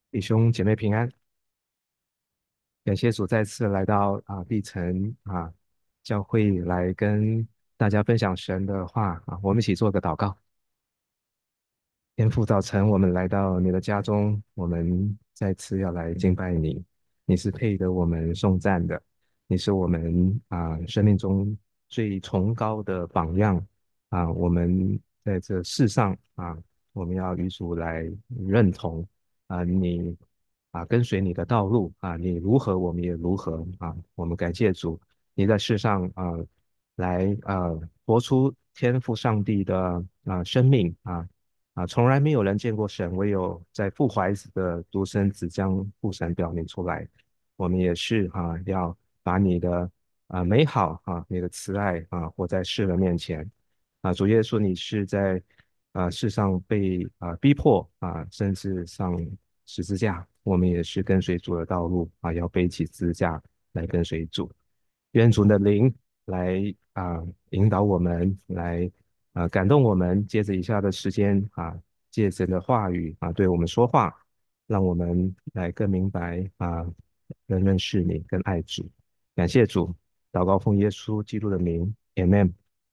弟兄姐妹平安，感谢主再次来到碧城教会来跟大家分享神的话我们一起做个祷告。天父，早晨我们来到你的家中，我们再次要来敬拜你。你是配得我们颂赞的，你是我们生命中最崇高的榜样我们在这世上我们要与主来认同你跟随你的道路你如何我们也如何我们感谢主，你在世上来活出天赋上帝的生命从来没有人见过神，唯有在父怀子的独生子将父神表明出来。我们也是要把你的美好你的慈爱活在世人面前主耶稣，你是在世上被逼迫甚至上十字架，我们也是跟随主的道路要背起十字架来跟随主。愿主的灵来引导我们，来感动我们。接着以下的时间借神的话语对我们说话，让我们来更明白更认识你，更爱主。感谢主，祷告奉耶稣基督的名，Amen。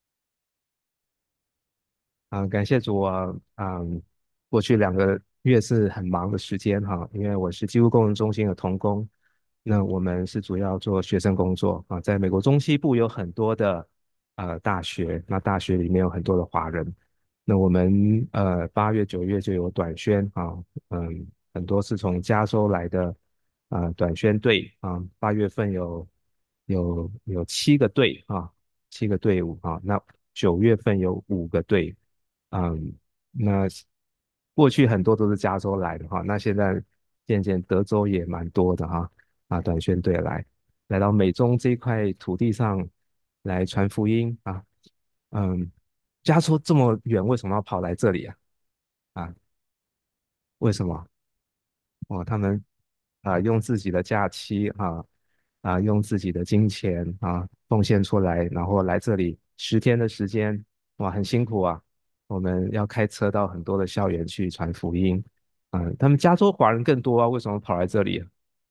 感谢主过去2个月是很忙的时间因为我是基督工人中心的同工，那我们是主要做学生工作在美国中西部有很多的大学，那大学里面有很多的华人，那我们8月9月就有短宣很多是从加州来的短宣队8月份有7个队7个队伍那9月份有5个队嗯，那过去很多都是加州来的那现在渐渐德州也蛮多的短宣队来到美中这一块土地上来传福音嗯，加州这么远，为什么要跑来这里啊，为什么？他们用自己的假期用自己的金钱奉献出来，然后来这里10天的时间，哇，很辛苦我们要开车到很多的校园去传福音他们加州华人更多为什么跑来这里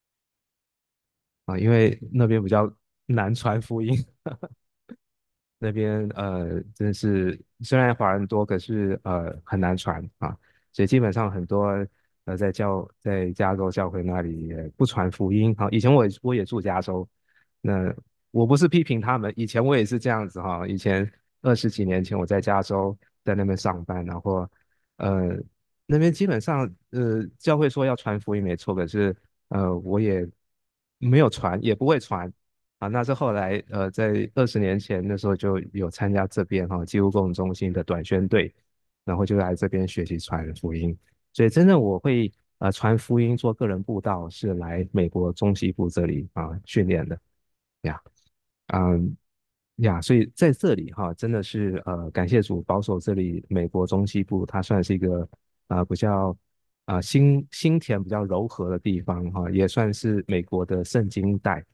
因为那边比较难传福音，那边真是虽然华人多，可是很难传所以基本上很多在加州教会那里也不传福音以前我也住加州，那我不是批评他们，以前我也是这样子以前20几年前我在加州在那边上班，然后呃那边基本上教会说要传福音没错，可是我也没有传，也不会传那是后来在20年前那时候就有参加这边基督共中心的短宣队，然后就来这边学习传福音。所以真正我会传福音做个人布道，是来美国中西部这里训练的呀。嗯所以在这里真的是感谢主保守这里美国中西部，它算是一个比较心田比较柔和的地方也算是美国的圣经带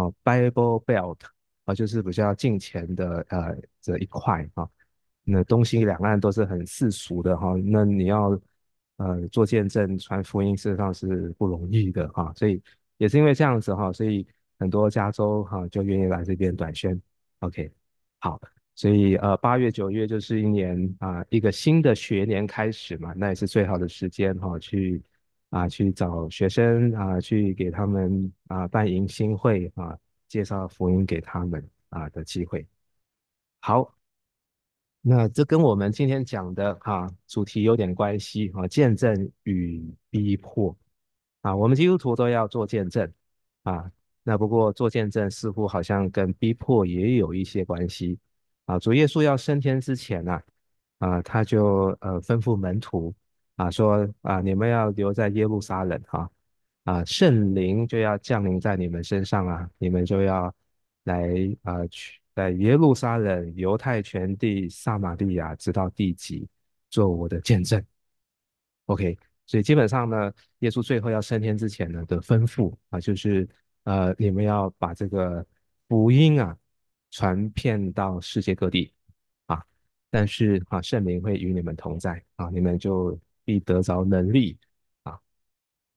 Bible Belt 就是比较近前的这一块那东西两岸都是很世俗的那你要做见证传福音，事实上是不容易的所以也是因为这样子所以很多加州就愿意来这边短宣。OK，好，所以8月9月就是一个新的学年开始嘛，那也是最好的时间去找学生去给他们办迎新会介绍福音给他们的机会。好，那这跟我们今天讲的主题有点关系见证与逼迫我们基督徒都要做见证啊，那不过做见证似乎好像跟逼迫也有一些关系主耶稣要升天之前他就吩咐门徒说你们要留在耶路撒冷圣灵就要降临在你们身上你们就要来在耶路撒冷、犹太全地、撒玛利亚直到地极，做我的见证。OK，所以基本上呢，耶稣最后要升天之前呢的吩咐就是你们要把这个福音传遍到世界各地啊，但是圣灵会与你们同在你们就必得着能力啊。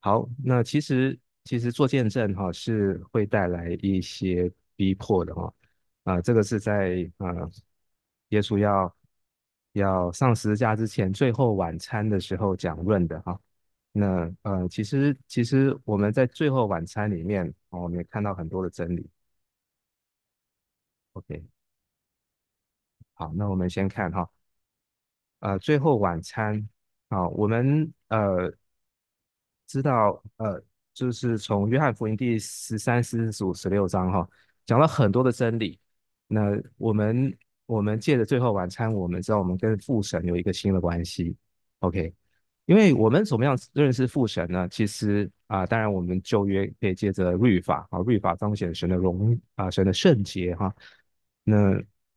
好，那其实做见证哈是会带来一些逼迫的哈，这个是在耶稣要上十字架之前最后晚餐的时候讲论的哈。那其实我们在最后晚餐里面，我们也看到很多的真理。OK，好，那我们先看哈，最后晚餐，我们知道，就是从约翰福音第13、14、15、16章哈，讲了很多的真理。那我们借着最后晚餐，我们知道我们跟父神有一个新的关系。OK，因为我们怎么样认识父神呢？其实当然我们旧约可以借着律法律法彰显神的神的圣洁哈。那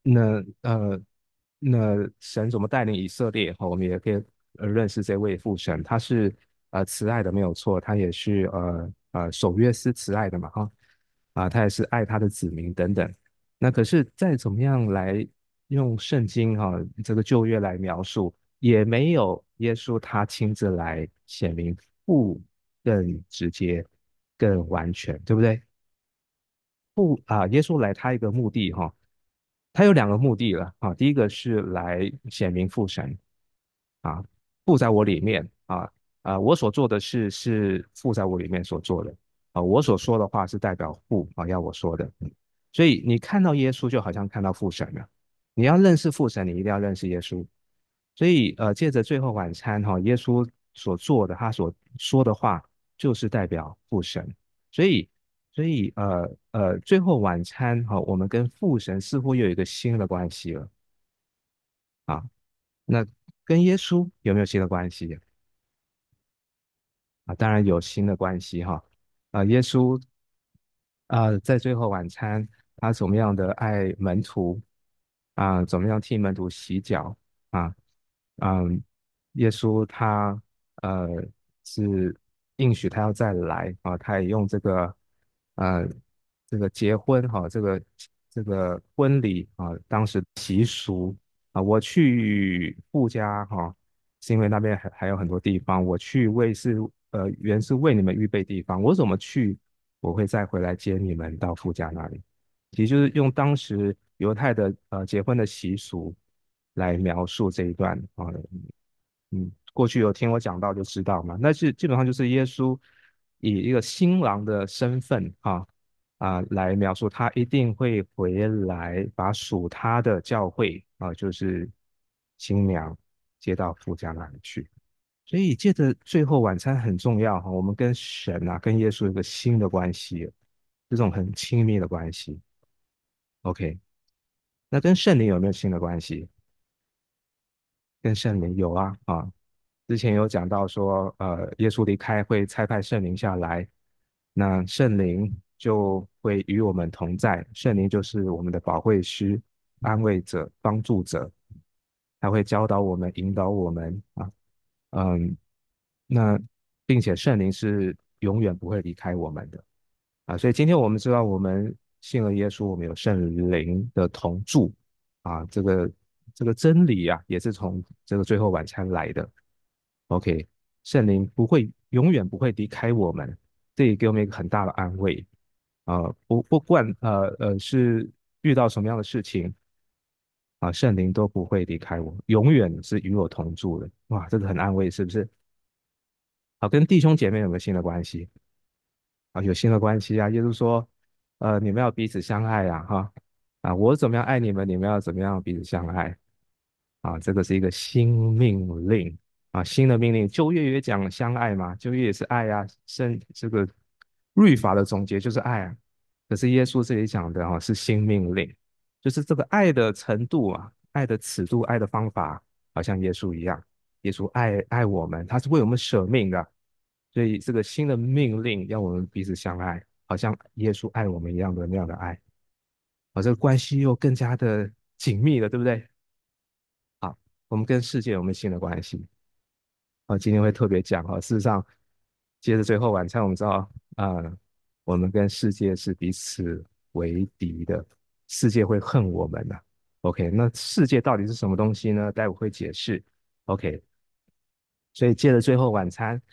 那神怎么带领以色列？哈，我们也可以认识这位父神，他是慈爱的，没有错，他也是守约施慈爱的嘛哈。他也是爱他的子民等等。那可是再怎么样来用圣经哈、这个旧约来描述，也没有耶稣他亲自来显明父更直接、更完全，对不对？耶稣来他一个目的哈，他有两个目的了啊。第一个是来显明父神啊，父在我里面我所做的事是父在我里面所做的我所说的话是代表父要我说的。所以你看到耶稣就好像看到父神了。你要认识父神，你一定要认识耶稣。所以借着最后晚餐耶稣所做的，他所说的话就是代表父神。所以最后晚餐我们跟父神似乎又有一个新的关系了啊。那跟耶稣有没有新的关系当然有新的关系哈。耶稣在最后晚餐，他怎么样的爱门徒怎么样替门徒洗脚啊？嗯，耶稣他呃是应许他要再来他也用呃这个结婚这个婚礼当时习俗我去父家是因为那边还有很多地方，我去原是为你们预备地方，我怎么去，我会再回来接你们到父家那里。其实就是用当时犹太的结婚的习俗来描述这一段过去有听我讲到就知道嘛。那是基本上就是耶稣以一个新郎的身份来描述他一定会回来把属他的教会就是新娘接到父家那里去。所以借着最后晚餐很重要我们跟神跟耶稣有一个新的关系，这种很亲密的关系。OK，那跟圣灵有没有新的关系？跟圣灵有之前有讲到说，耶稣离开会差派圣灵下来，那圣灵就会与我们同在，圣灵就是我们的保惠师、安慰者、帮助者，他会教导我们、引导我们嗯，那并且圣灵是永远不会离开我们的所以今天我们知道，我们信了耶稣，我们有圣灵的同住这个真理也是从这个最后晚餐来的。OK，圣灵永远不会离开我们，这也给我们一个很大的安慰不管是遇到什么样的事情圣灵都不会离开我，永远是与我同住的。哇，这个很安慰，是不是？好，跟弟兄姐妹有没有新的关系？有新的关系耶稣说，你们要彼此相爱我怎么样爱你们，你们要怎么样彼此相爱这个是一个新命令新的命令。旧约也讲相爱嘛，旧约也是爱这个律法的总结就是爱可是耶稣这里讲的是新命令，就是这个爱的程度爱的尺度，爱的方法，好像耶稣一样。耶稣爱我们，他是为我们舍命的，所以这个新的命令要我们彼此相爱，好像耶稣爱我们一样的那样的爱这个关系又更加的紧密了，对不对？好，我们跟世界有没有新的关系今天会特别讲事实上，接着最后晚餐，我们知道我们跟世界是彼此为敌的，世界会恨我们的。OK，那世界到底是什么东西呢？待会会解释。OK，所以借着最后晚餐。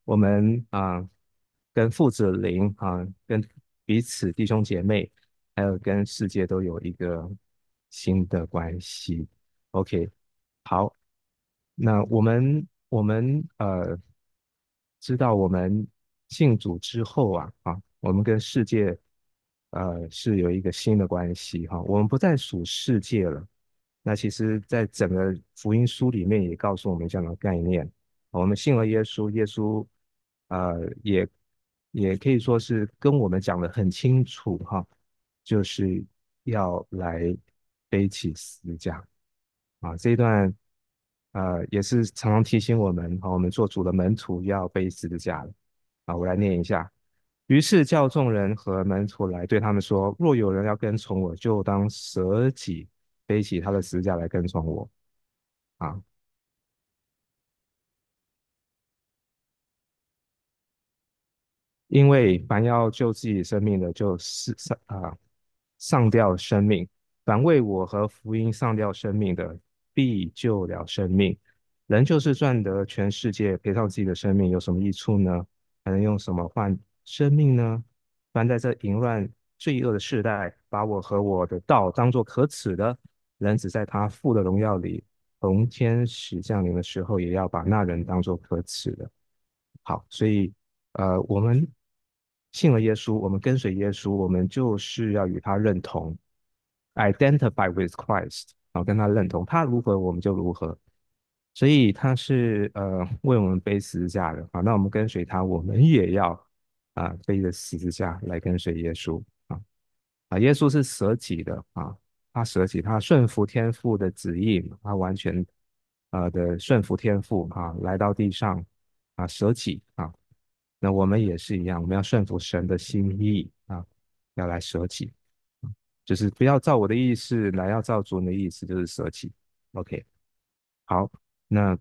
我们跟父子灵跟彼此弟兄姐妹，还有跟世界都有一个新的关系。OK，好，那我们知道我们信主之后我们跟世界是有一个新的关系我们不再属世界了。那其实，在整个福音书里面也告诉我们这样的概念。我们信了耶稣，耶稣也可以说是跟我们讲的很清楚就是要来背起十字架。这一段也是常常提醒我们我们做主的门徒要背十字架了。我来念一下。于是叫众人和门徒来对他们说：若有人要跟从我，就当舍己，背起他的十字架来跟从我。啊。因为凡要救自己生命的，就是上吊生命；凡为我和福音上吊生命的，必救了生命。人就是赚得全世界，赔上自己的生命，有什么益处呢？还能用什么换生命呢？凡在这淫乱罪恶的世代，把我和我的道当作可耻的，人只在他父的荣耀里，同天使降临的时候，也要把那人当作可耻的。好，所以我们信了耶稣，我们跟随耶稣，我们就是要与他认同，identify with Christ，跟他认同，他如何我们就如何。所以他是为我们背十字架的那我们跟随他，我们也要背着十字架来跟随耶稣耶稣是舍己的他舍己，他顺服天父的旨意他完全的顺服天父来到地上舍己那我们也是一样，我们要顺服神的心意要来舍己，就是不要照我的意思来，要照主你的意思，就是舍己。OK，好，那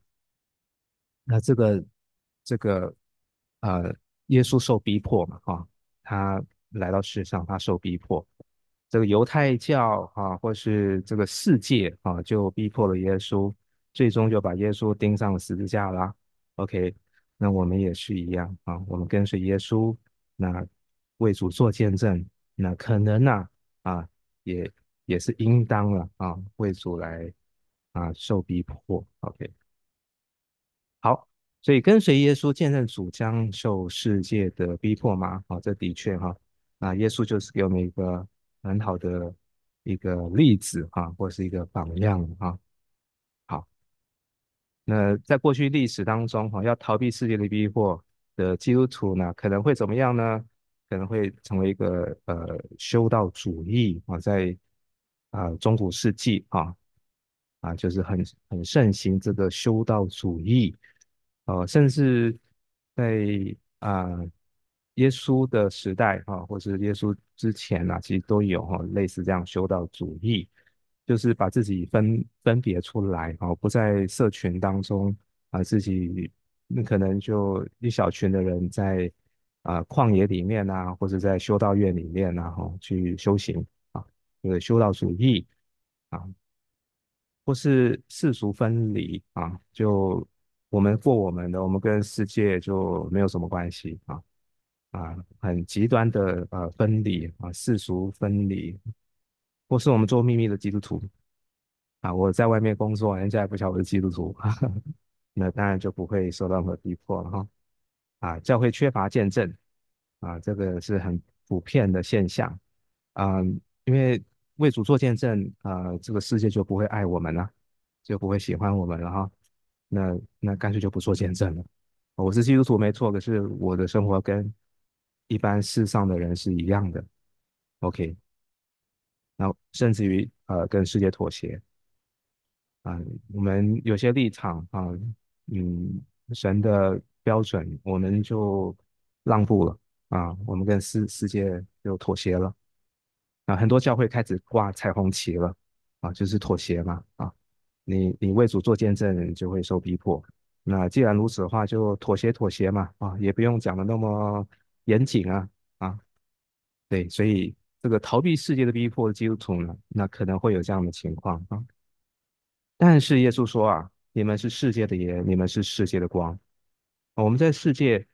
这个耶稣受逼迫嘛他来到世上，他受逼迫，这个犹太教或是这个世界就逼迫了耶稣，最终就把耶稣钉上了十字架啦。OK，那我们也是一样我们跟随耶稣，那为主做见证，那可能啊也也是应当了为主来受逼迫。OK。好，所以跟随耶稣见证主将受世界的逼迫吗？这的确耶稣就是给我们一个很好的一个例子或是一个榜样好，那在过去历史当中要逃避世界的逼迫的基督徒呢，可能会怎么样呢？可能会成为一个修道主义在中古世纪就是很盛行这个修道主义，甚至在啊、耶稣的时代或是耶稣之前其实都有类似这样修道主义，就是把自己分别出来不在社群当中自己那可能就一小群的人在旷野里面或者在修道院里面去修行这个修道主义。啊。或是世俗分离就我们过我们的，我们跟世界就没有什么关系很极端的分离世俗分离，或是我们做秘密的基督徒我在外面工作，人家也不晓得我是基督徒，那当然就不会受到任何逼迫了教会缺乏见证这个是很普遍的现象因为为主做见证这个世界就不会爱我们了，就不会喜欢我们了那干脆就不做见证了。我是基督徒没错，可是我的生活跟一般世上的人是一样的。OK，然后甚至于跟世界妥协我们有些立场神的标准我们就让步了我们跟世界就妥协了很多教会开始挂彩虹旗了就是妥协嘛你为主做见证，你就会受逼迫。那既然如此的话，就妥协嘛也不用讲的那么严谨啊，对，所以这个逃避世界的逼迫的基督徒呢，那可能会有这样的情况但是耶稣说你们是世界的盐，你们是世界的光。我们在世界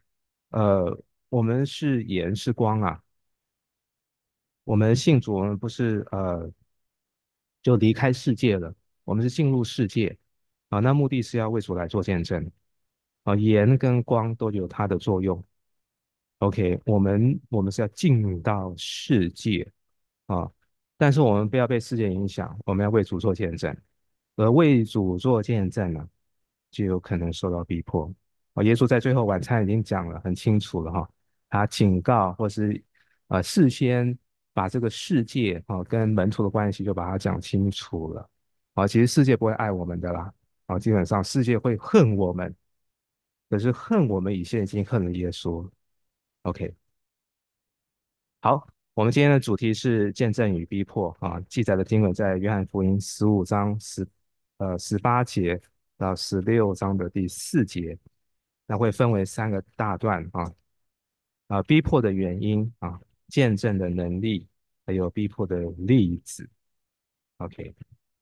我们是盐是光啊，我们信主，我们不是就离开世界了，我们是进入世界啊，那目的是要为主来做见证啊，盐跟光都有它的作用。OK，我们是要进入到世界啊，但是我们不要被世界影响，我们要为主做见证，而为主做见证呢，就有可能受到逼迫。啊，耶稣在最后晚餐已经讲了很清楚了哈，他警告或是事先把这个世界跟门徒的关系就把它讲清楚了。啊，其实世界不会爱我们的啦，啊，基本上世界会恨我们，可是恨我们以前已经恨了耶稣。OK。好，我们今天的主题是见证与逼迫啊，记载的经文在约翰福音15章18节到16章的第4节，那会分为3个大段逼迫的原因见证的能力，还有逼迫的例子。OK，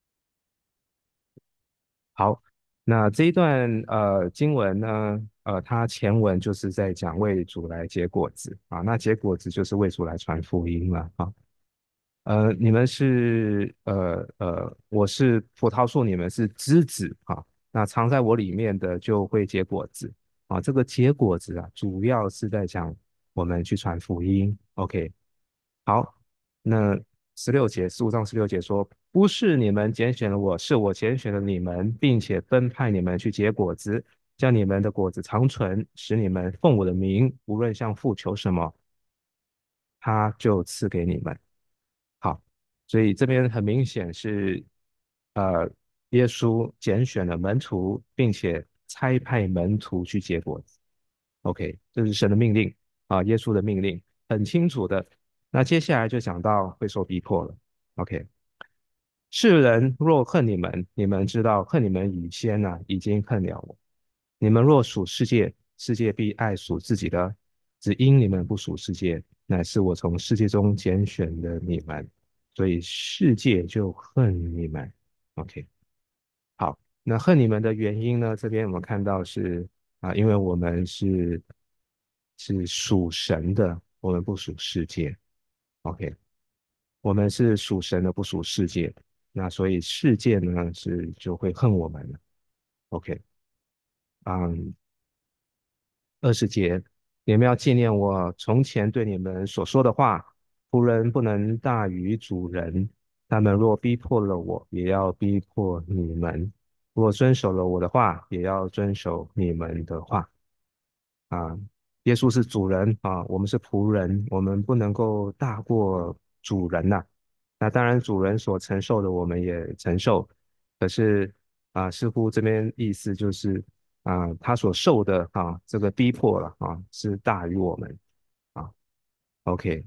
好，那这一段经文呢，它前文就是在讲为主来结果子啊，那结果子就是为主来传福音了啊。你们是我是葡萄树，你们是枝子啊。那藏在我里面的就会结果子啊。这个结果子啊，主要是在讲我们去传福音。OK，好，那15章16节说，不是你们拣选了我，是我拣选了你们，并且分派你们去结果子，将你们的果子长存，使你们奉我的名，无论向父求什么，他就赐给你们。好，所以这边很明显是，呃，耶稣拣选了门徒，并且差派门徒去结果子。OK，这是神的命令啊，耶稣的命令很清楚的。那接下来就讲到会受逼迫了。OK，世人若恨你们，你们知道恨你们以先已经恨了我。你们若属世界，世界必爱属自己的；只因你们不属世界，乃是我从世界中拣选的你们，所以世界就恨你们。OK，好，那恨你们的原因呢？这边我们看到是因为我们是属神的，我们不属世界。OK，我们是属神的，不属世界。那所以世界呢就会恨我们了。OK，嗯，20节，你们要纪念我从前对你们所说的话。仆人不能大于主人，他们若逼迫了我，也要逼迫你们；若遵守了我的话，也要遵守你们的话。啊，耶稣是主人啊，我们是仆人，我们不能够大过主人呐、那当然，主人所承受的，我们也承受。可是似乎这边意思就是他所受的这个逼迫了是大于我们啊。OK，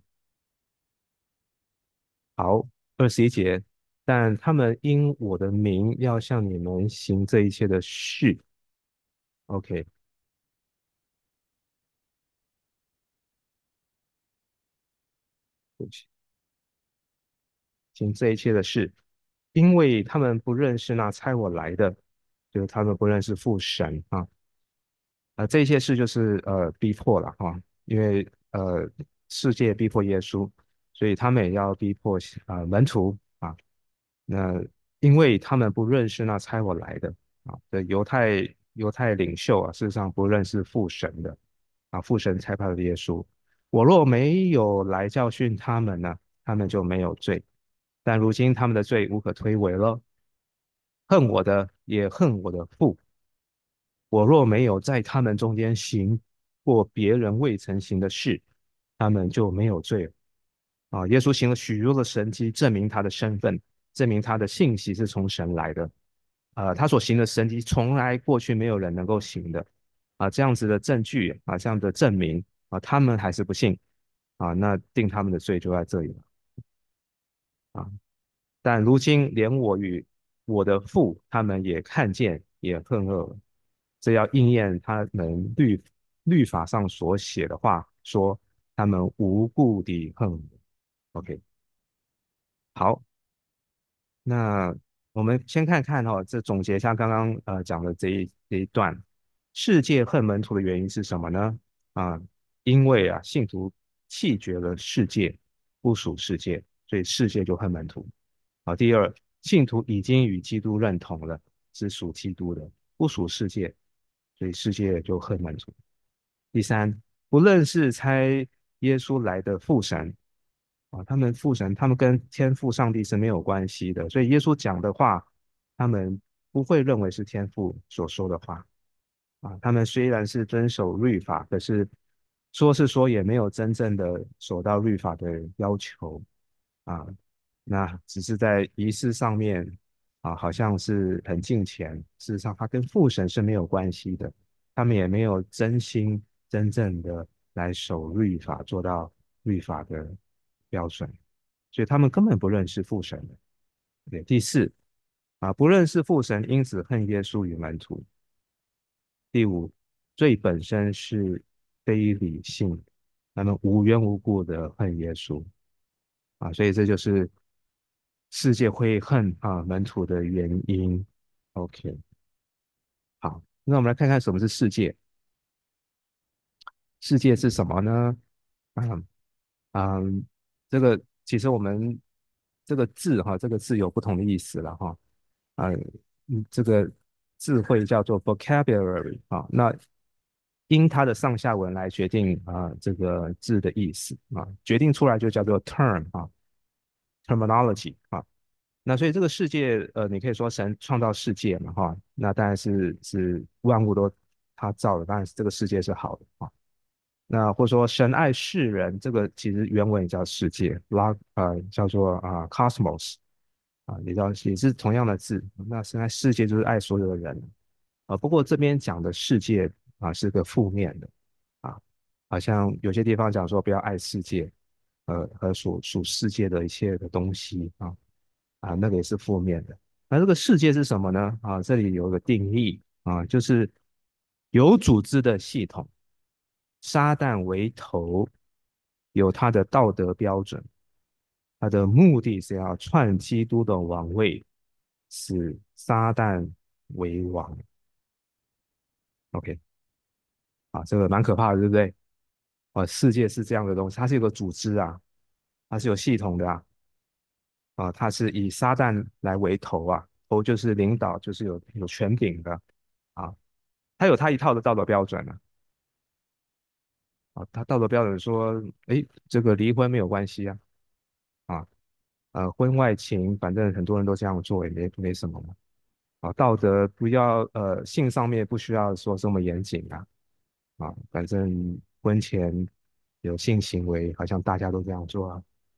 好，21节，但他们因我的名要向你们行这一切的事。OK，对不起，行这一切的事，因为他们不认识那差我来的，就是他们不认识父神这一些事就是逼迫了因为世界逼迫耶稣，所以他们也要逼迫门徒那因为他们不认识那差我来的的犹太领袖事实上不认识父神的父神差派的耶稣。我若没有来教训他们呢，他们就没有罪。但如今他们的罪无可推诿了，恨我的也恨我的父。我若没有在他们中间行过别人未曾行的事，他们就没有罪了。耶稣行了许多的神迹，证明他的身份，证明他的信息是从神来的。他所行的神迹，从来过去没有人能够行的。这样子的证据这样的证明他们还是不信那定他们的罪就在这里了啊。但如今连我与我的父，他们也看见，也恨恶了。这要应验他们律法上所写的话，说他们无故地恨我。OK，好，那我们先看看这总结一下刚刚讲的这一段，世界恨门徒的原因是什么呢？ 因为啊，信徒弃绝了世界，不属世界，所以世界就恨门徒。啊，第二，信徒已经与基督认同了，是属基督的，不属世界，所以世界就恨门徒。第三，不认识差耶稣来的父神啊，他们父神，他们跟天父上帝是没有关系的，所以耶稣讲的话，他们不会认为是天父所说的话啊。他们虽然是遵守律法，可是说是说也没有真正的守到律法的要求啊。那只是在仪式上面啊，好像是很敬虔，事实上他跟父神是没有关系的。他们也没有真心真正的来守律法，做到律法的标准，所以他们根本不认识父神的。对，第四啊，不认识父神，因此恨耶稣与门徒。第五，罪本身是非理性，他们无缘无故的恨耶稣啊，所以这就是世界会恨啊门徒的原因。OK，好，那我们来看看什么是世界。世界是什么呢？嗯嗯，这个其实我们这个字哈，这个字有不同的意思了哈。啊，这个智慧叫做 vocabulary 啊，那因它的上下文来决定啊这个字的意思啊，决定出来就叫做 term 啊，terminology 啊。那所以这个世界，你可以说神创造世界嘛哈，那当然是万物都他造的，当然是这个世界是好的啊。那或者说神爱世人，这个其实原文也叫世界，叫做cosmos 啊，也是同样的字。那神爱世界就是爱所有的人啊。不过这边讲的世界啊是个负面的啊，好像有些地方讲说不要爱世界，和属世界的一切的东西那个也是负面的。那这个世界是什么呢？啊，这里有个定义啊，就是有组织的系统。撒旦为头，有他的道德标准，他的目的是要篡基督的王位，使撒旦为王。OK，啊，这个蛮可怕的，对不对？世界是这样的东西，它是有个组织啊，它是有系统的它是以撒旦来为头啊，头就是领导，就是有权柄的啊，它有它一套的道德标准它道德标准说，诶，这个离婚没有关系啊，婚外情，反正很多人都这样做，也没什么嘛。道德不要性上面不需要说这么严谨反正婚前有性行为，好像大家都这样做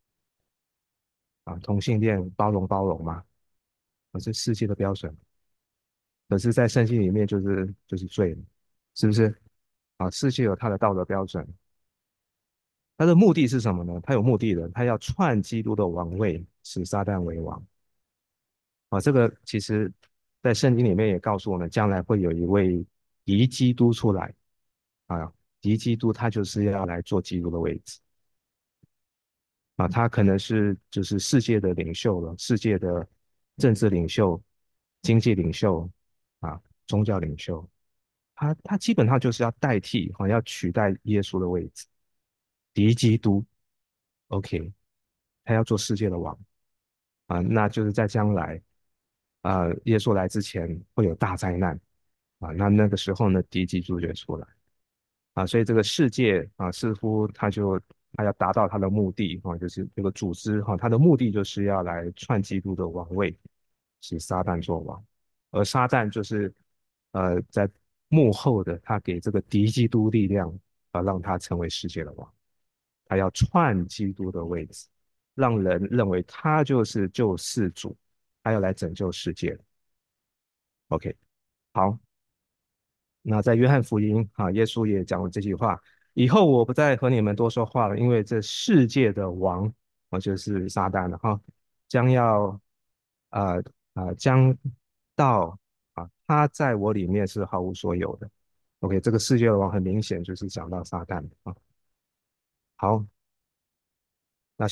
同性恋包容嘛，是世界的标准，可是，在圣经里面就是罪了，是不是？世界有它的道德标准，它的目的是什么呢？它有目的的，它要篡基督的王位，使撒旦为王。这个其实在圣经里面也告诉我们，将来会有一位敌基督出来啊，敌基督他就是要来做基督的位置他可能是就是世界的领袖了，世界的政治领袖、经济领袖宗教领袖，他基本上就是要代替要取代耶稣的位置，敌基督，OK，他要做世界的王那就是在将来耶稣来之前会有大灾难那个时候呢，敌基督就会出来所以这个世界似乎他要达到他的目的就是这个组织他的目的就是要来篡基督的王位，使撒旦做王，而撒旦就是在幕后的，他给这个敌基督力量让他成为世界的王，他要篡基督的位置，让人认为他就是救世主，他要来拯救世界。OK，好，那在约翰福音耶稣也讲了这句话：以后我不再和你们多说话了，因为这世界的王，就是撒旦了将要呃将到他在我里面是毫无所有的。OK，这个世界的王很明显就是讲到撒旦好，那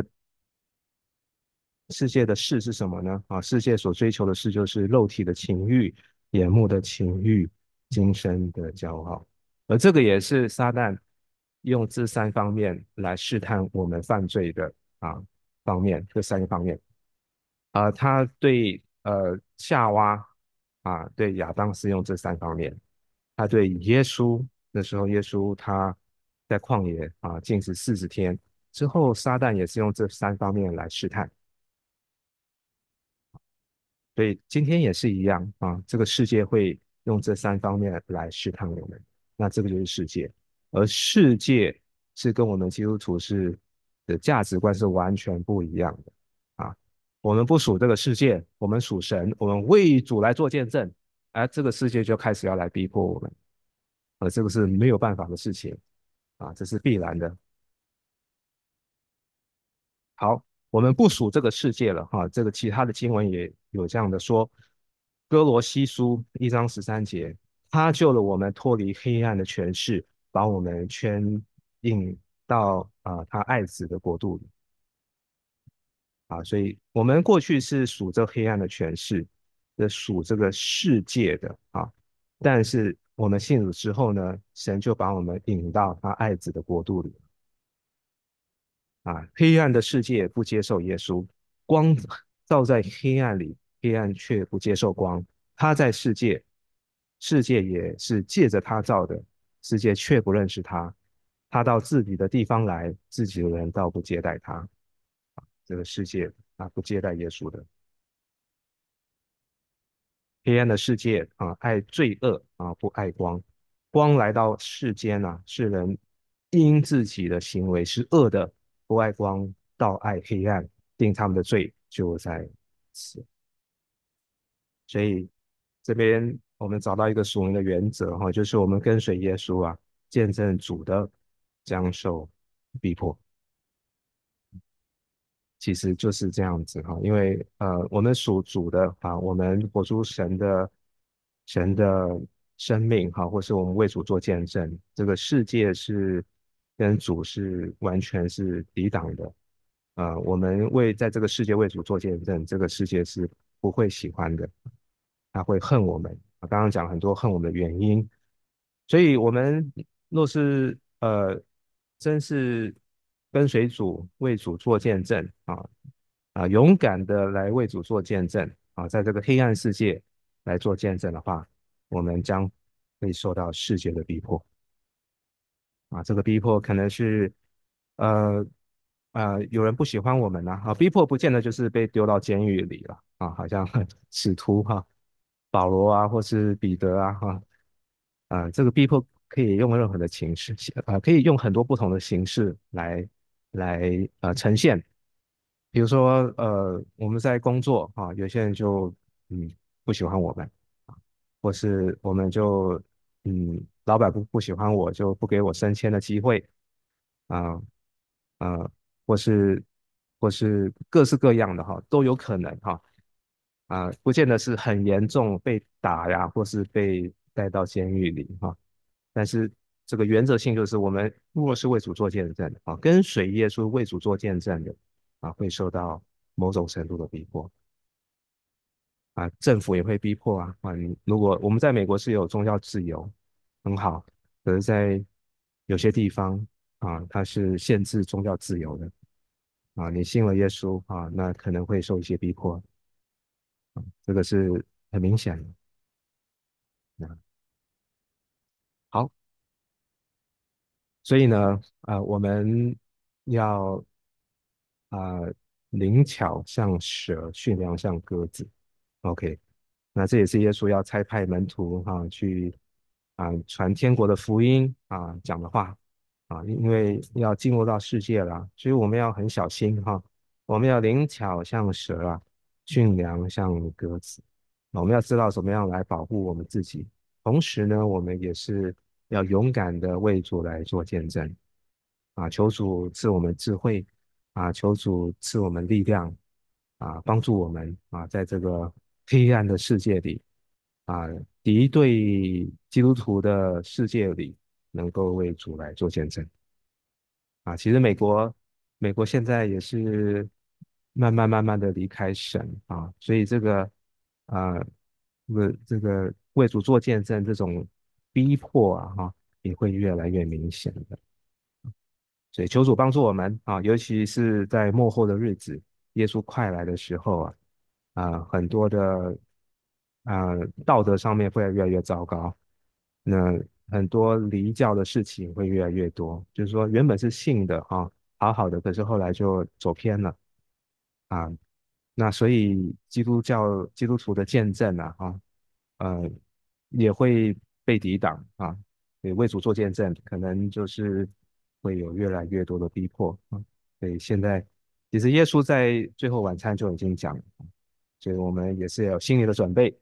世界的事是什么呢？世界所追求的事就是肉体的情欲、眼目的情欲、今生的骄傲，而这个也是撒旦用这三方面来试探我们犯罪的啊方面，这三个方面。他对夏娃对亚当是用这三方面，他对耶稣那时候耶稣他在旷野禁食40天之后，撒旦也是用这三方面来试探。所以今天也是一样这个世界会用这三方面来试探我们，那这个就是世界，而世界是跟我们基督徒的价值观是完全不一样的啊。我们不属这个世界，我们属神，我们为主来做见证，而这个世界就开始要来逼迫我们，而这个是没有办法的事情这是必然的。好，我们不属这个世界了这个其他的经文也有这样的说，哥罗西书1章13节，他救了我们脱离黑暗的权势，把我们圈引到他爱子的国度里所以我们过去是属这黑暗的权势，属这个世界的但是我们信主之后呢，神就把我们引到他爱子的国度里。黑暗的世界不接受耶稣，光照在黑暗里，黑暗却不接受光。他在世界，世界也是借着他造的，世界却不认识他。他到自己的地方来，自己的人倒不接待他。这个世界不接待耶稣的。黑暗的世界爱罪恶不爱光。光来到世间世人因自己的行为是恶的，不爱光，倒爱黑暗，定他们的罪就在此。所以这边我们找到一个属灵的原则就是我们跟随耶稣见证主的将受逼迫。其实就是这样子因为我们属主的我们活出神的生命或是我们为主做见证，这个世界是跟主是完全是抵挡的。我们在这个世界为主做见证，这个世界是不会喜欢的，他会恨我们。刚刚讲很多恨我们的原因，所以我们若是真是跟随主为主做见证勇敢的来为主做见证在这个黑暗世界来做见证的话，我们将会受到世界的逼迫这个逼迫可能是呃有人不喜欢我们逼迫不见得就是被丢到监狱里了好像使徒保罗或是彼得这个逼迫可以用任何的形式可以用很多不同的形式来呈现。比如说我们在工作有些人就嗯不喜欢我们或是我们就老板不喜欢我，就不给我升迁的机会啊或是各式各样的都有可能不见得是很严重被打呀，或是被带到监狱里但是这个原则性就是我们如果是为主做见证的跟随耶稣为主做见证的会受到某种程度的逼迫政府也会逼迫你如果我们在美国是有宗教自由，很好，可是在有些地方它是限制宗教自由的你信了耶稣那可能会受一些逼迫这个是很明显的。好，所以呢，我们要灵巧像蛇，驯良像鸽子。OK，那这也是耶稣要差派门徒去传天国的福音讲的话因为要进入到世界了，所以我们要很小心我们要灵巧像蛇驯良像鸽子。我们要知道怎么样来保护我们自己，同时呢，我们也是要勇敢的为主来做见证求主赐我们智慧求主赐我们力量帮助我们在这个黑暗的世界里啊，敌对基督徒的世界里，能够为主来做见证其实美国现在也是慢慢的离开神所以啊这个为主做见证这种逼迫也会越来越明显的。 所以求主帮助我们啊，尤其是在末后的日子，耶稣快来的时候啊，很多的道德上面会越来越糟糕，那很多离教的事情会越来越多，就是说原本是信的啊，好好的，可是后来就走偏了啊。那所以基督徒的见证呃，也会被抵挡啊，对，为主做见证，可能就是会有越来越多的逼迫啊。所以现在其实耶稣在最后晚餐就已经讲了，所以我们也是有心理的准备。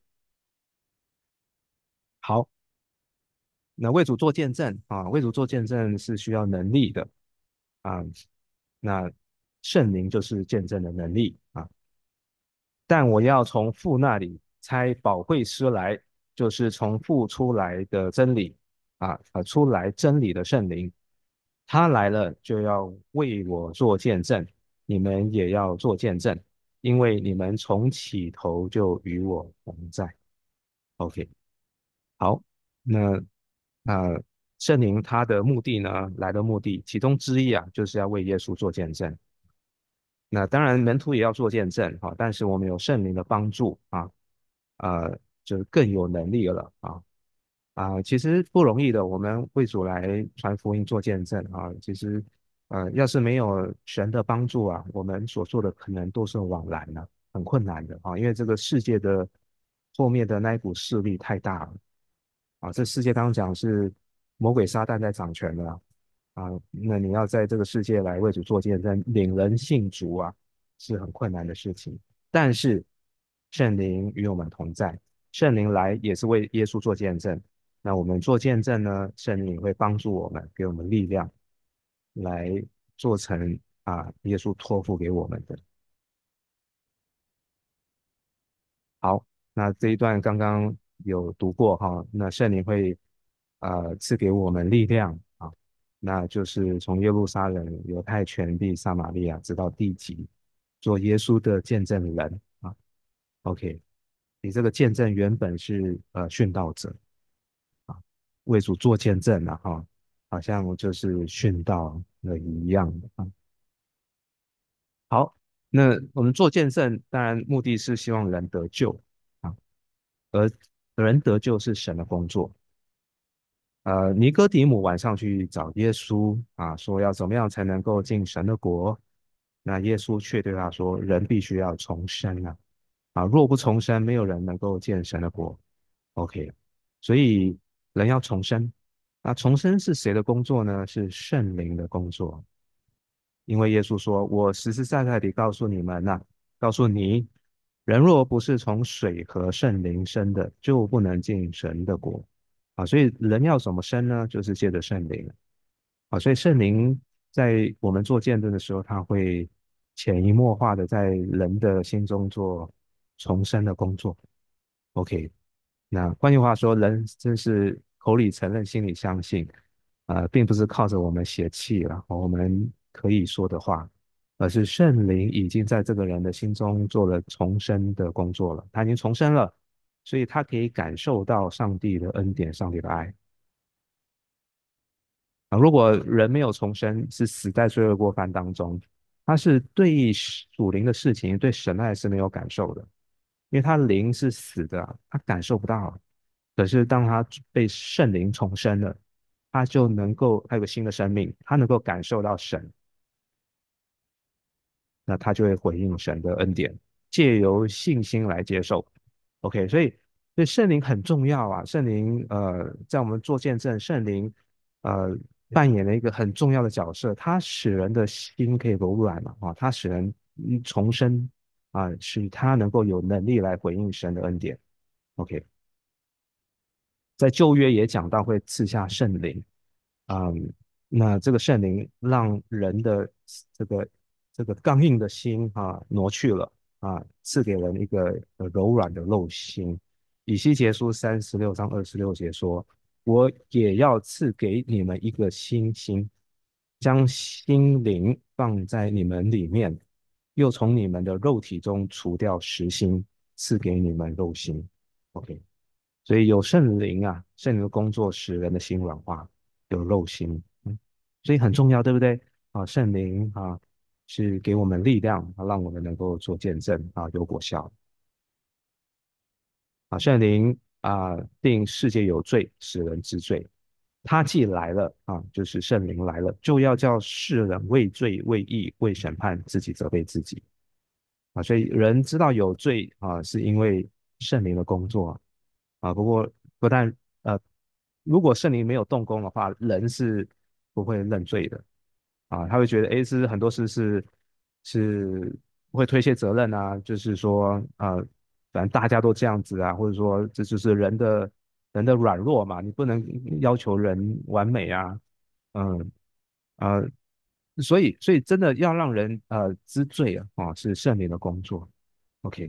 好，那为主做见证啊，为主做见证是需要能力的啊。那圣灵就是见证的能力啊。但我要从父那里差保惠师来，就是从父出来的真理出来真理的圣灵，他来了就要为我做见证，你们也要做见证，因为你们从起头就与我同在。OK，好，那圣灵他的目的呢，来的目的其中之一就是要为耶稣做见证。那当然，门徒也要做见证但是我们有圣灵的帮助就更有能力了其实不容易的，我们为主来传福音做见证其实要是没有神的帮助我们所做的可能都是枉然的，很困难的因为这个世界的后面的那一股势力太大了这世界刚刚讲是魔鬼撒旦在掌权的那你要在这个世界来为主做见证，领人信主是很困难的事情。但是圣灵与我们同在，圣灵来也是为耶稣做见证。那我们做见证呢，圣灵也会帮助我们，给我们力量，来做成耶稣托付给我们的。好，那这一段刚刚有读过那圣灵会赐给我们力量那就是从耶路撒冷、犹太全地、撒玛利亚直到地极，做耶稣的见证人OK，你这个见证原本是殉道者啊，为主做见证好像就是殉道了一样的好，那我们做见证，当然目的是希望人得救啊，而人得救是神的工作。尼哥底母晚上去找耶稣说要怎么样才能够进神的国？那耶稣却对他说，人必须要重生若不重生，没有人能够见神的国。OK，所以人要重生。那重生是谁的工作呢？是圣灵的工作。因为耶稣说：“我实实在在地告诉你们告诉你，人若不是从水和圣灵生的，就不能进神的国。”所以人要怎么生呢？就是借着圣灵所以圣灵在我们做见证的时候，他会潜移默化的在人的心中做重生的工作。OK，那换句话说，人真是口里承认，心里相信，并不是靠着我们血气了，我们可以说的话，而是圣灵已经在这个人的心中做了重生的工作了，他已经重生了，所以他可以感受到上帝的恩典、上帝的爱如果人没有重生，是死在罪恶过犯当中，他是对属灵的事情、对神爱是没有感受的，因为他灵是死的他感受不到。可是当他被圣灵重生了，他就能够他有个新的生命，他能够感受到神，那他就会回应神的恩典，借由信心来接受。OK，所以圣灵很重要圣灵在我们做见证，圣灵呃扮演了一个很重要的角色，它使人的心可以柔软它使人重生使他能够有能力来回应神的恩典。OK，在旧约也讲到会赐下圣灵，那这个圣灵让人的这个刚硬的心挪去了赐给人一个柔软的肉心。以西结书36章26节说：“我也要赐给你们一个新心，将心灵放在你们里面，又从你们的肉体中除掉实心，赐给你们肉心。” OK。所以有圣灵圣灵的工作使人的心软化，有肉心，所以很重要，对不对圣灵是给我们力量让我们能够做见证有果效圣灵定世界有罪，使人知罪。他既来了就是圣灵来了，就要叫世人为罪、为义、为审判，自己责备自己所以人知道有罪是因为圣灵的工作不过不但如果圣灵没有动工的话，人是不会认罪的他会觉得，诶，是很多事是会推卸责任就是说，反正大家都这样子或者说这就是人的软弱嘛，你不能要求人完美嗯，呃，所以真的要让人知罪是圣灵的工作，OK，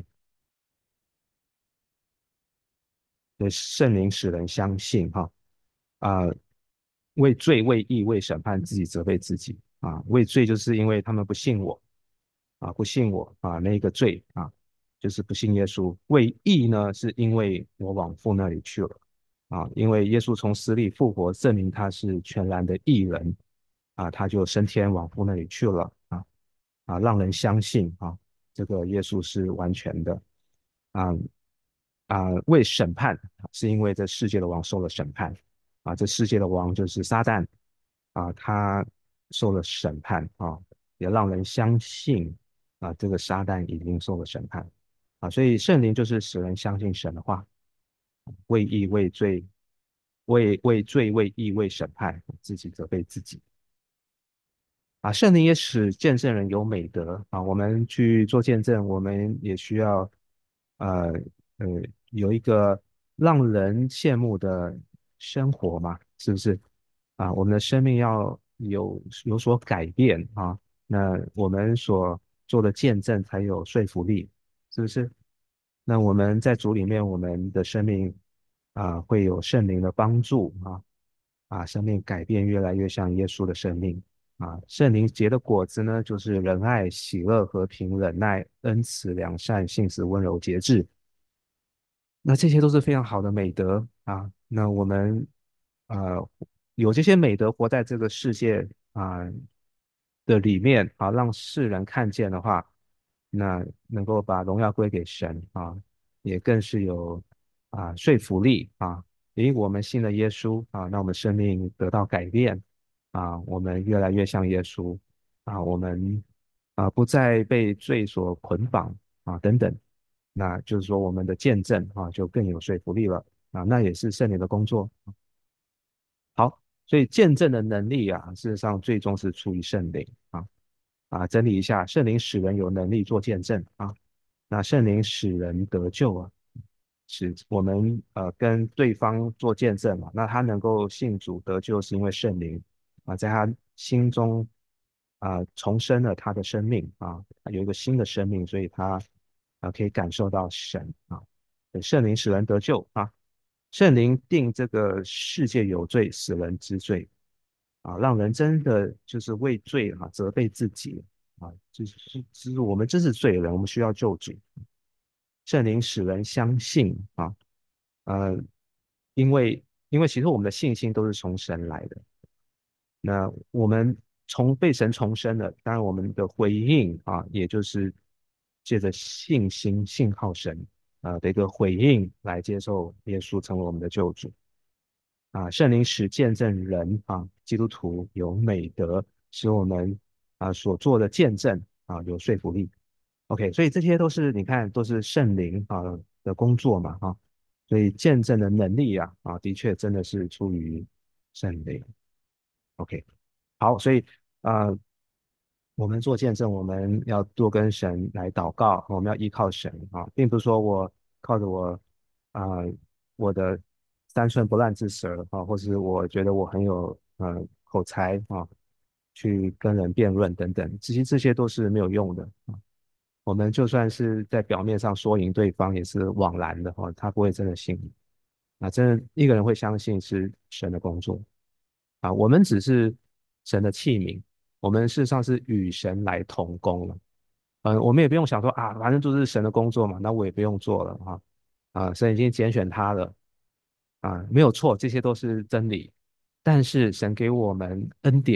对，圣灵使人相信啊、为罪、为义、为审判，自己责备自己为罪就是因为他们不信我不信我那个罪就是不信耶稣。为义呢，是因为我往父那里去了因为耶稣从死里复活，证明他是全然的义人他就升天往父那里去了让人相信这个耶稣是完全的啊为审判，是因为这世界的王受了审判这世界的王就是撒旦他受了审判也让人相信这个撒旦已经受了审判所以圣灵就是使人相信神的话，为义、为罪、为罪、为义、为审判，自己责备自己圣灵也使见证人有美德我们去做见证，我们也需要呃呃有一个让人羡慕的生活嘛，是不是我们的生命要有所改变那我们所做的见证才有说服力，是不是？那我们在主里面，我们的生命会有圣灵的帮助生命改变越来越像耶稣的生命圣灵结的果子呢，就是仁爱、喜乐、和平、忍耐、恩慈、良善、信实、温柔、节制。那这些都是非常好的美德那我们有这些美德活在这个世界的里面让世人看见的话，那能够把荣耀归给神也更是有说服力因为我们信了耶稣那我们生命得到改变我们越来越像耶稣我们不再被罪所捆绑等等，那就是说我们的见证就更有说服力了那也是圣灵的工作。好，所以见证的能力事实上最终是出于圣灵整理一下，圣灵使人有能力做见证那圣灵使人得救使我们跟对方做见证那他能够信主得救，是因为圣灵在他心中重生了他的生命有一个新的生命，所以他可以感受到神圣灵使人得救圣灵定这个世界有罪，使人知罪让人真的就是为罪责备自己就是我们真是罪人，我们需要救主。圣灵使人相信呃，因为其实我们的信心都是从神来的。那我们被神重生了，当然我们的回应也就是借着信心信靠神的一个回应来接受耶稣成为我们的救主圣灵使见证人基督徒有美德，使我们所做的见证有说服力。OK，所以这些都是你看都是圣灵的工作嘛所以见证的能力的确真的是出于圣灵。OK，好，所以呃我们做见证，我们要多跟神来祷告，我们要依靠神并不是说我靠着啊、我的三寸不烂之舌或是我觉得我很有口才去跟人辩论等等，其实这些都是没有用的我们就算是在表面上说赢对方，也是枉然的他不会真的信你真的一个人会相信是神的工作我们只是神的器皿，我们事实上是与神来同工了。我们也不用想说反正就是神的工作嘛，那我也不用做了神已经拣选他了没有错，这些都是真理。但是神给我们恩典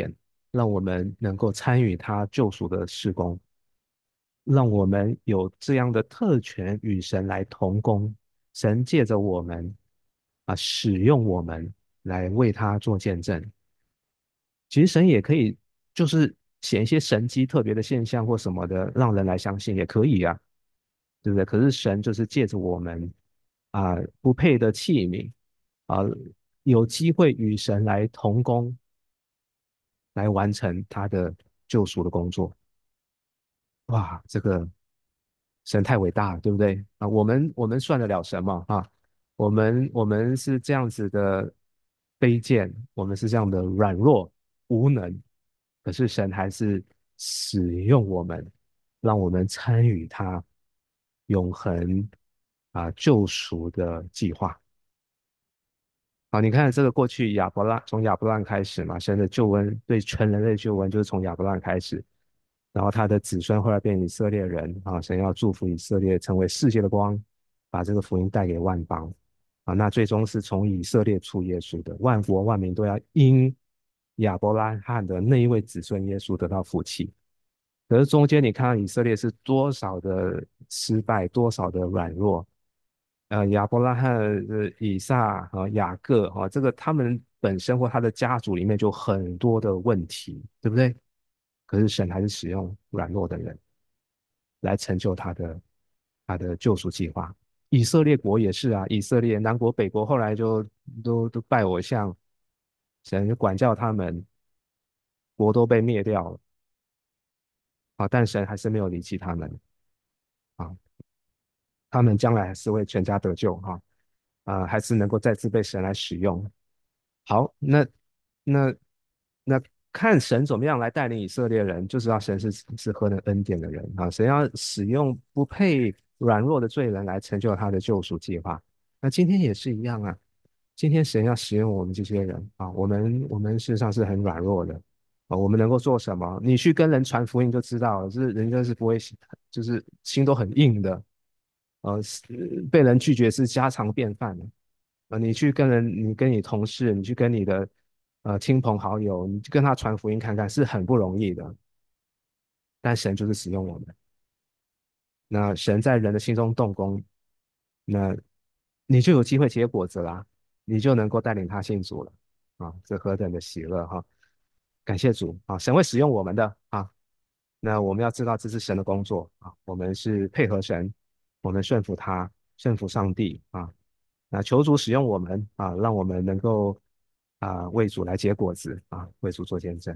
让我们能够参与他救赎的事工，让我们有这样的特权与神来同工。神借着我们使用我们来为他做见证。其实神也可以就是显一些神迹特别的现象或什么的，让人来相信也可以啊，对不对？可是神就是借着我们不配的器皿啊、有机会与神来同工，来完成他的救赎的工作。哇，这个神太伟大了，对不对啊？我们算得了什么啊？我们是这样子的卑贱，我们是这样的软弱无能，可是神还是使用我们，让我们参与他永恒救赎的计划。好，你看这个过去从亚伯拉罕开始嘛，神的救恩对全人类救恩就是从亚伯拉罕开始，然后他的子孙后来变以色列人神要祝福以色列成为世界的光，把这个福音带给万邦那最终是从以色列出耶稣的，万国万民都要因亚伯拉罕的那一位子孙耶稣得到福气。可是中间你看到以色列是多少的失败，多少的软弱，亚伯拉罕、以撒雅各这个他们本身或他的家族里面就很多的问题，对不对？可是神还是使用软弱的人来成就他的救赎计划。以色列国也是啊，以色列南国北国后来就都拜偶像，神就管教他们，国都被灭掉了但神还是没有离弃他们啊，他们将来还是会全家得救还是能够再次被神来使用。好，那那看神怎么样来带领以色列人，就知道神是何等恩典的人神要使用不配软弱的罪人来成就他的救赎计划。那今天也是一样啊，今天神要使用我们这些人我们事实上是很软弱的我们能够做什么？你去跟人传福音就知道了，就是人家是不会，就是心都很硬的，被人拒绝是家常便饭的。你去跟人，你跟你同事，你去跟你的亲朋好友，你去跟他传福音看看，是很不容易的。但神就是使用我们，那神在人的心中动工，那你就有机会结果子啦，你就能够带领他信主了这何等的喜乐感谢主神会使用我们的那我们要知道这是神的工作我们是配合神，我们顺服他，顺服上帝那求主使用我们让我们能够为主来结果子为主做见证。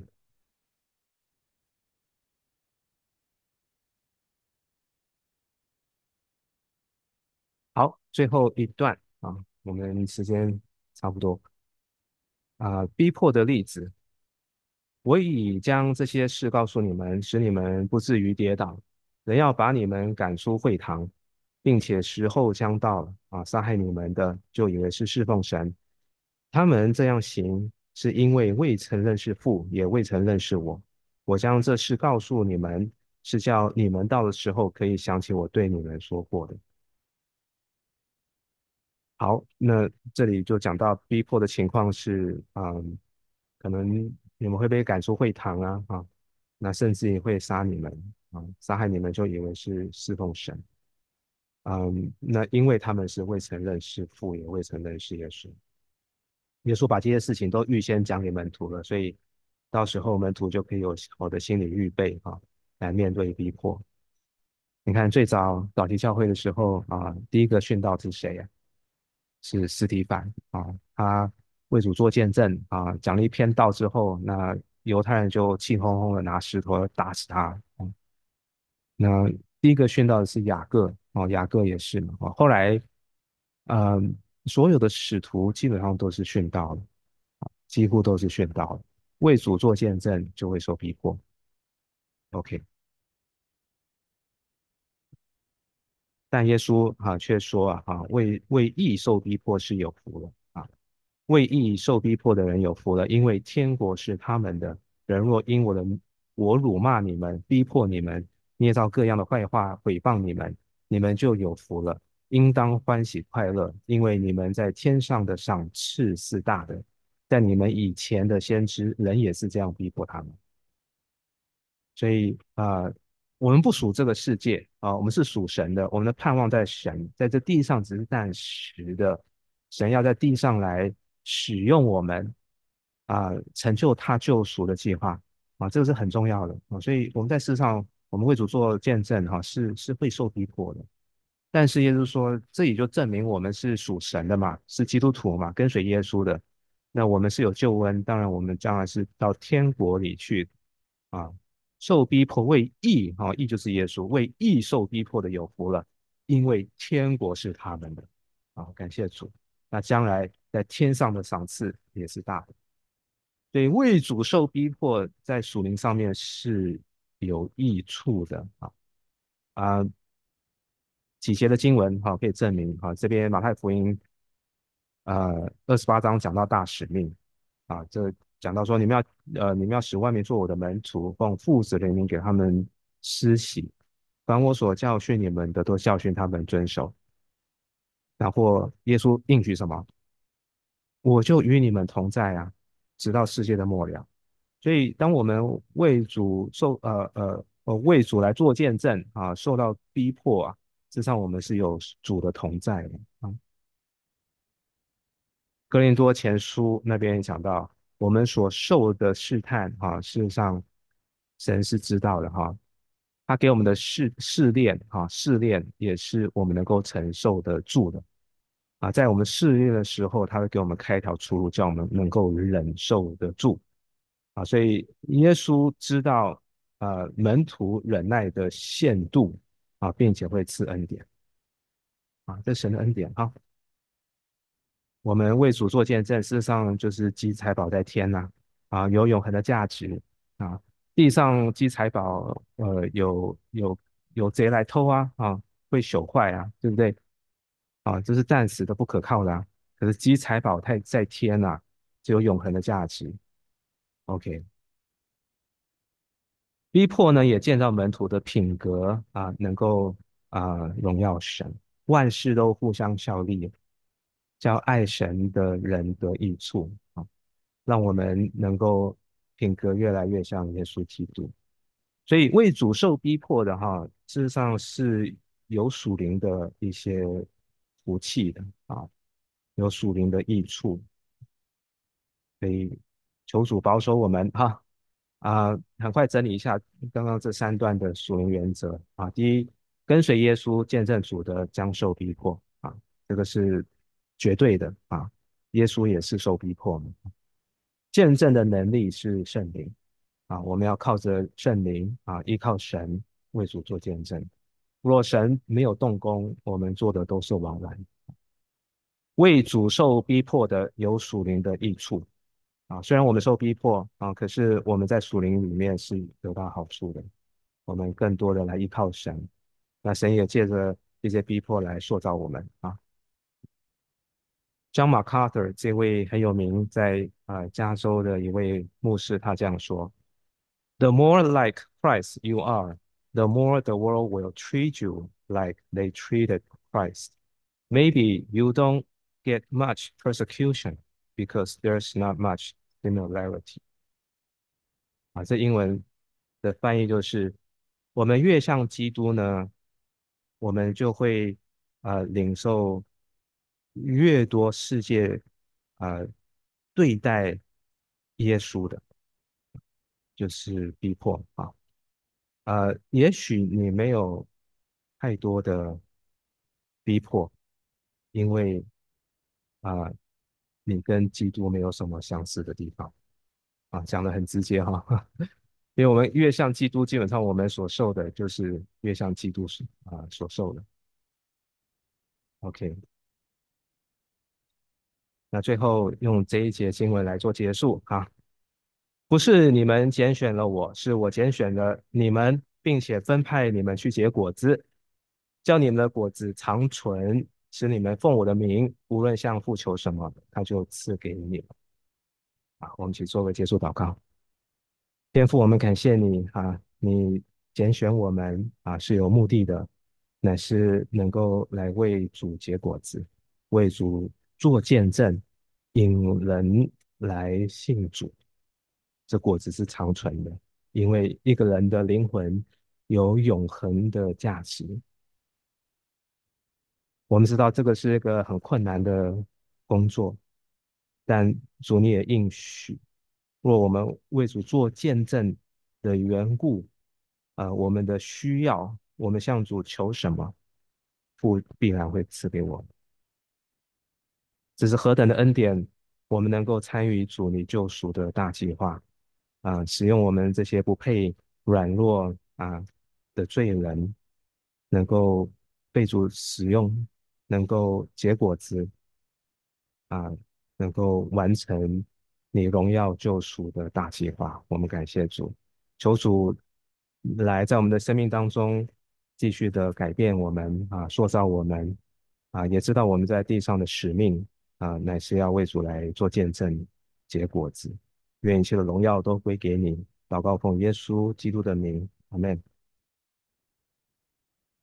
好，最后一段我们时间差不多逼迫的例子，我已将这些事告诉你们，使你们不至于跌倒。人要把你们赶出会堂，并且时候将到了杀害你们的，就以为是侍奉神。他们这样行，是因为未曾认识父，也未曾认识我。我将这事告诉你们，是叫你们到的时候可以想起我对你们说过的。好，那这里就讲到逼迫的情况是，可能你们会被赶出会堂那甚至也会杀你们杀害你们，就以为是侍奉神。那因为他们是未曾认识父，也未曾认识耶稣。耶稣把这些事情都预先讲给门徒了，所以到时候门徒就可以有好的心理预备来面对逼迫。你看，最早期教会的时候第一个殉道是谁呀？是司提反他为主做见证讲了一篇道之后，那犹太人就气哄哄的拿石头打死他。那第一个殉道的是雅各雅各也是嘛后来嗯，所有的使徒基本上都是殉道了，几乎都是殉道了。为主做见证就会受逼迫。OK，但耶稣却说为义受逼迫是有福了为义受逼迫的人有福了，因为天国是他们的。人若因我辱骂你们，逼迫你们，捏造各样的坏话毁谤你们，你们就有福了，应当欢喜快乐，因为你们在天上的赏赐是大的。在你们以前的先知，人也是这样逼迫他们。 所以我们不属这个世界啊，我们是属神的，我们的盼望在神，在这地上只是暂时的，神要在地上来使用我们成就他救赎的计划这个是很重要的所以我们在世上，我们为主做见证是会受逼迫的。但是耶稣说，这也就证明我们是属神的嘛，是基督徒嘛，跟随耶稣的。那我们是有救恩，当然我们将来是到天国里去啊。受逼迫为义义就是耶稣，为义受逼迫的有福了，因为天国是他们的感谢主。那将来在天上的赏赐也是大的。所以为主受逼迫，在属灵上面是有益处的啊。几节的经文可以证明这边马太福音28章讲到大使命这讲到说你们要使万民做我的门徒，奉父子的名给他们施洗，凡我所教训你们的，都教训他们遵守。然后耶稣应许什么？我就与你们同在直到世界的末了。所以，当我们为主来做见证受到逼迫事实上我们是有主的同在的哥林多前书那边讲到，我们所受的试探事实上神是知道的他给我们的试炼试炼也是我们能够承受得住的在我们试炼的时候，他会给我们开一条出路，叫我们能够忍受得住所以耶稣知道门徒忍耐的限度并且会赐恩典这是神的恩典我们为主做见证，事实上就是积财宝在天有永恒的价值啊。地上积财宝，有贼来偷会朽坏对不对这是暂时的不可靠的可是积财宝在天就有永恒的价值。OK，逼迫呢也建造门徒的品格能够荣耀神，万事都互相效力，叫爱神的人得益处让我们能够品格越来越像耶稣基督。所以为主受逼迫的事实上是有属灵的一些福气的有属灵的益处。所以求主保守我们很快整理一下刚刚这3段的属灵原则第一，跟随耶稣见证主的将受逼迫这个是绝对的耶稣也是受逼迫嘛。见证的能力是圣灵我们要靠着圣灵依靠神为主做见证。若神没有动工，我们做的都是枉然。为主受逼迫的有属灵的益处虽然我们受逼迫可是我们在属灵里面是得到好处的。我们更多的来依靠神，那神也借着这些逼迫来塑造我们John MacArthur 这位很有名，在加州的一位牧师，他这样说：“The more like Christ you are, the more the world will treat you like they treated Christ. Maybe you don't get much persecution because there's not much similarity.” 这英文的翻译就是：我们越像基督呢，我们就会领受越多世界呃对待耶稣的，就是逼迫也许你没有太多的逼迫，因为啊、你跟基督没有什么相似的地方讲得很直接因为我们越像基督，基本上我们所受的就是越像基督所受的。OK，那最后用这一节经文来做结束不是你们拣选了我，是我拣选了你们，并且分派你们去结果子，叫你们的果子长存，使你们奉我的名，无论向父求什么，他就赐给你们我们一起做个结束祷告。天父，我们感谢你你拣选我们是有目的的，乃是能够来为主结果子，为主做见证，引人来信主。这果子是长存的， 因为一个人的灵魂有永恒的价值。我们知道这个是一个很困难的工作，但主你也应许，若我们为主做见证的缘故，我们的需要，我们向主求什么，父必然会赐给我们。只是何等的恩典，我们能够参与主你救赎的大计划，使用我们这些不配、软弱的罪人，能够被主使用，能够结果子，啊，能够完成你荣耀救赎的大计划。我们感谢主，求主来在我们的生命当中继续的改变我们塑造我们也知道我们在地上的使命乃是要为主来做见证、结果子。愿一切的荣耀都归给你。祷告奉耶稣基督的名，阿门。